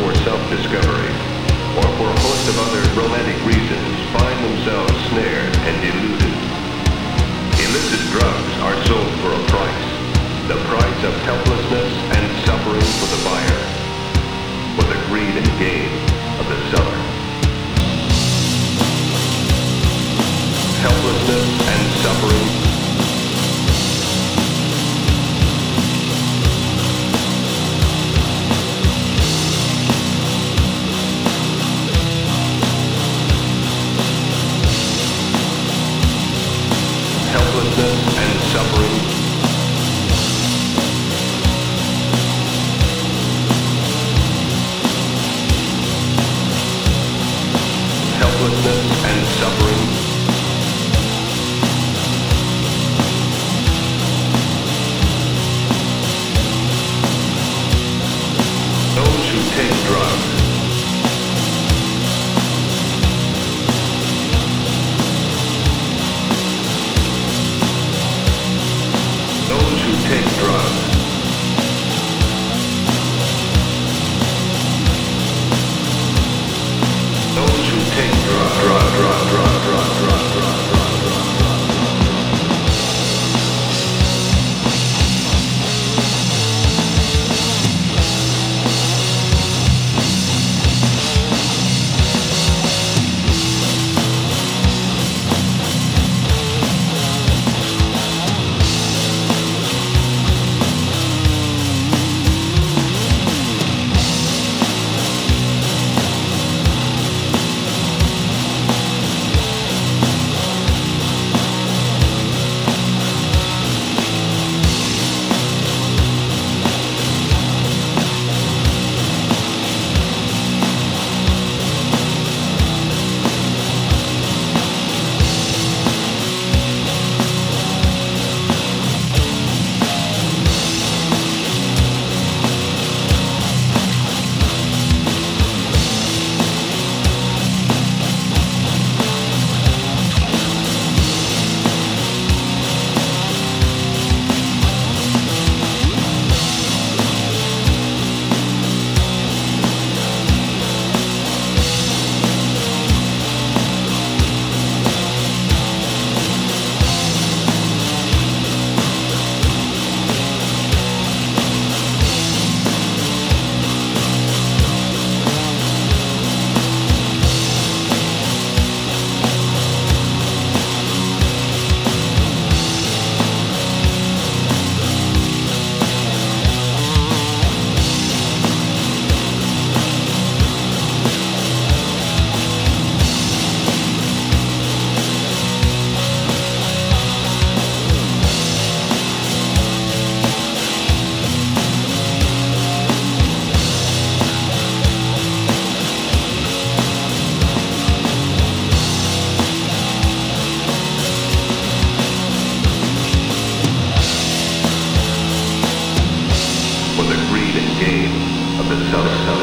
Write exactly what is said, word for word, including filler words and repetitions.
for self-discovery, or for a host of other romantic reasons, find themselves snared and deluded. Illicit drugs are sold for a price, the price of helplessness and suffering for the buyer, for the greed and gain of the seller. Helplessness and suffering. Helplessness and suffering. Helplessness and suffering. Those who take drugs. Those who take drugs. Those who take drugs. Drug, drug, drug, drug, drug, drug, drug, drug, drug. For the greed and gain of the seller.